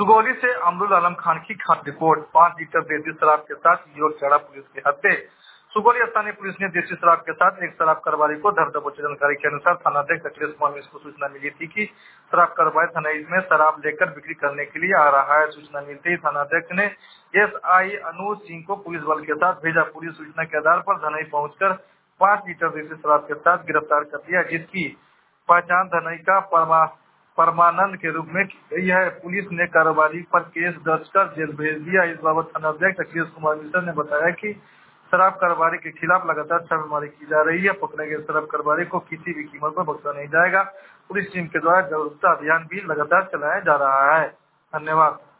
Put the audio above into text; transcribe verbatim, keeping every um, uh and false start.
सुगौली से अमरुल आलम खान की खास रिपोर्ट। पांच लीटर देसी शराब के साथ युवक चढ़ा पुलिस के हत्थे। सुगौली स्थानीय पुलिस ने देसी शराब के साथ एक शराब कारोबारी को धर दबोचा। जानकारी के अनुसार थानाध्यक्ष अखिलेश कुमार मिश्र को सूचना मिली थी कि शराब कारोबारी थाना में शराब लेकर बिक्री करने के लिए आ रहा है। सूचना मिलते ही थानाध्यक्ष ने एसआई अनुज सिंह को पुलिस बल के साथ भेजा। पुलिस सूचना के आधार पर धनई पहुंचकर पांच लीटर देसी शराब के साथ गिरफ्तार कर लिया, जिसकी पहचान धनई का परमा परमानंद के रूप में की गई है। पुलिस ने कारोबारी पर केस दर्ज कर जेल भेज दिया। इस बाबत थानाध्यक्ष अखिलेश कुमार मिश्र ने बताया कि शराब कारोबारी के खिलाफ लगातार छापेमारी की जा रही है। पकड़े गए शराब कारोबारी को किसी भी कीमत पर बख्शा नहीं जाएगा। पुलिस टीम के द्वारा जागरूकता अभियान भी लगातार चलाया जा रहा है। धन्यवाद।